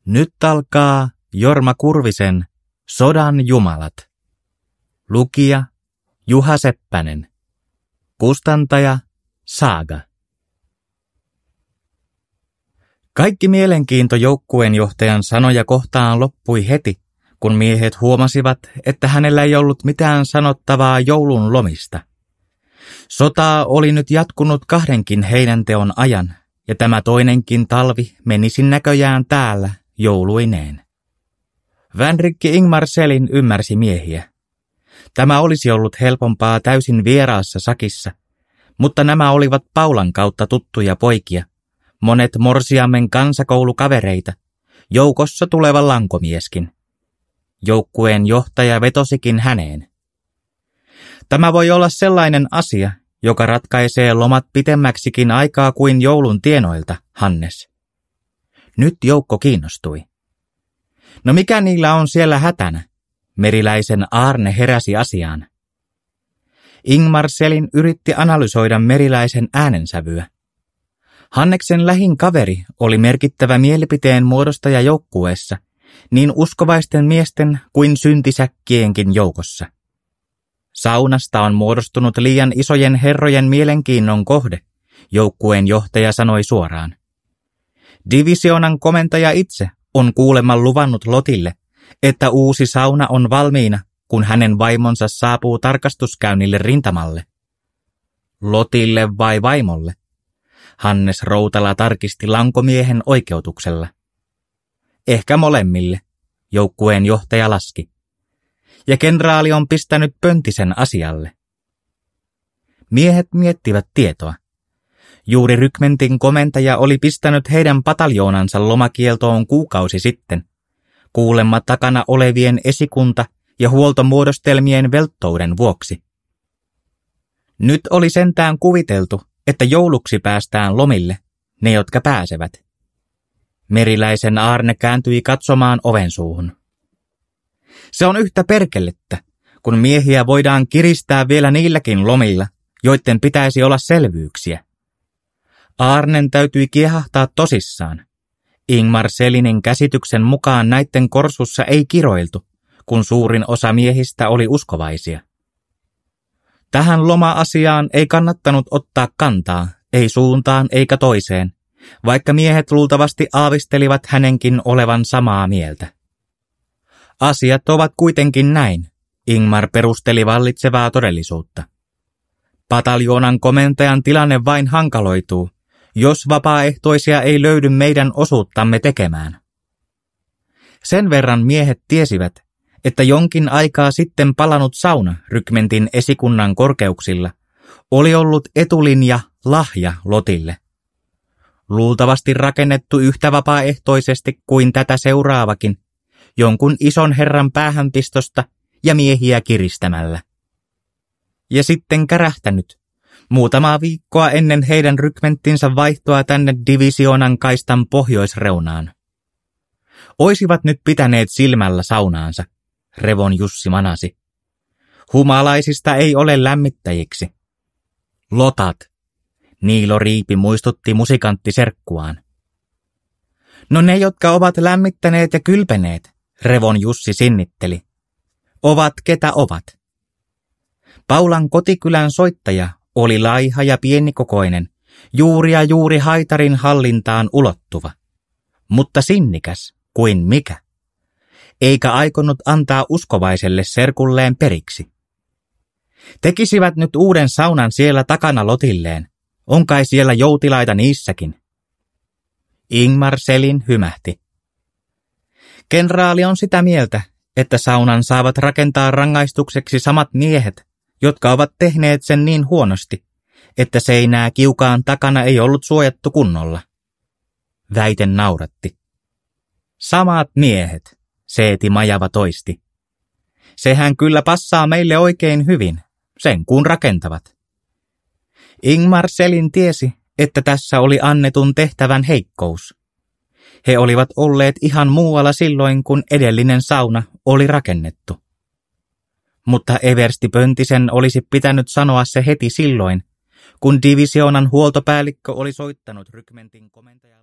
Nyt alkaa Jorma Kurvisen Sodan jumalat. Lukija Juha Seppänen. Kustantaja Saaga. Kaikki mielenkiinto joukkueenjohtajan sanoja kohtaan loppui heti, kun miehet huomasivat, että hänellä ei ollut mitään sanottavaa joulun lomista. Sotaa oli nyt jatkunut 2 heinänteon ajan, ja tämä toinenkin talvi menisi näköjään täällä jouluineen. Vänrikki Ingmar Selin ymmärsi miehiä. Tämä olisi ollut helpompaa täysin vieraassa sakissa, mutta nämä olivat Paulan kautta tuttuja poikia, monet Morsiamen kansakoulukavereita, joukossa tuleva lankomieskin. Joukkueen johtaja vetosikin häneen. Tämä voi olla sellainen asia, joka ratkaisee lomat pitemmäksikin aikaa kuin joulun tienoilta, Hannes. Nyt joukko kiinnostui. No mikä niillä on siellä hätänä? Meriläisen Aarne heräsi asiaan. Ingmar Selin yritti analysoida Meriläisen äänensävyä. Hanneksen lähin kaveri oli merkittävä mielipiteen muodostaja joukkueessa, niin uskovaisten miesten kuin syntisäkkienkin joukossa. Saunasta on muodostunut liian isojen herrojen mielenkiinnon kohde, joukkueen johtaja sanoi suoraan. Divisioonan komentaja itse on kuulemma luvannut Lotille, että uusi sauna on valmiina, kun hänen vaimonsa saapuu tarkastuskäynnille rintamalle. Lotille vai vaimolle? Hannes Routala tarkisti lankomiehen oikeutuksella. Ehkä molemmille, joukkueen johtaja laski. Ja kenraali on pistänyt pöntisen asialle. Miehet miettivät tietoa. Juuri rykmentin komentaja oli pistänyt heidän pataljoonansa lomakieltoon kuukausi sitten, kuulemma takana olevien esikunta- ja huoltomuodostelmien velttouden vuoksi. Nyt oli sentään kuviteltu, että jouluksi päästään lomille, ne jotka pääsevät. Meriläisen Aarne kääntyi katsomaan oven suuhun. Se on yhtä perkelettä, kun miehiä voidaan kiristää vielä niilläkin lomilla, joiden pitäisi olla selvyyksiä. Aarnen täytyi kiehahtaa tosissaan. Ingmar Selinin käsityksen mukaan näitten korsussa ei kiroiltu, kun suurin osa miehistä oli uskovaisia. Tähän loma-asiaan ei kannattanut ottaa kantaa, ei suuntaan eikä toiseen, vaikka miehet luultavasti aavistelivat hänenkin olevan samaa mieltä. Asiat ovat kuitenkin näin, Ingmar perusteli vallitsevaa todellisuutta. Pataljoonan komentajan tilanne vain hankaloituu, jos vapaaehtoisia ei löydy meidän osuuttamme tekemään. Sen verran miehet tiesivät, että jonkin aikaa sitten palannut sauna rykmentin esikunnan korkeuksilla oli ollut etulinja lahja Lotille. Luultavasti rakennettu yhtä vapaaehtoisesti kuin tätä seuraavakin, jonkun ison herran päähänpistosta ja miehiä kiristämällä. Ja sitten kärähtänyt, muutamaa viikkoa ennen heidän rykmenttinsä vaihtoa tänne divisioonan kaistan pohjoisreunaan. Oisivat nyt pitäneet silmällä saunaansa, Revon Jussi manasi. Humalaisista ei ole lämmittäjiksi. Lotat, Niilo Riipi muistutti musikanttiserkkuaan. No ne, jotka ovat lämmittäneet ja kylpeneet, Revon Jussi sinnitteli. Ovat ketä ovat. Paulan kotikylän soittaja oli laiha ja pienikokoinen, juuri haitarin hallintaan ulottuva, mutta sinnikäs kuin mikä. Eikä aikonut antaa uskovaiselle serkulleen periksi. Tekisivät nyt uuden saunan siellä takana Lotilleen, on kai siellä joutilaita niissäkin. Ingmar Selin hymähti. Kenraali on sitä mieltä, että saunan saavat rakentaa rangaistukseksi samat miehet, jotka ovat tehneet sen niin huonosti, että seinää kiukaan takana ei ollut suojattu kunnolla. Väite nauratti. Samat miehet, Seeti Majava toisti. Sehän kyllä passaa meille oikein hyvin, sen kun rakentavat. Ingmar Selin tiesi, että tässä oli annetun tehtävän heikkous. He olivat olleet ihan muualla silloin, kun edellinen sauna oli rakennettu. Mutta eversti Pöntisen olisi pitänyt sanoa se heti silloin, kun divisioonan huoltopäällikkö oli soittanut rykmentin komentajalle.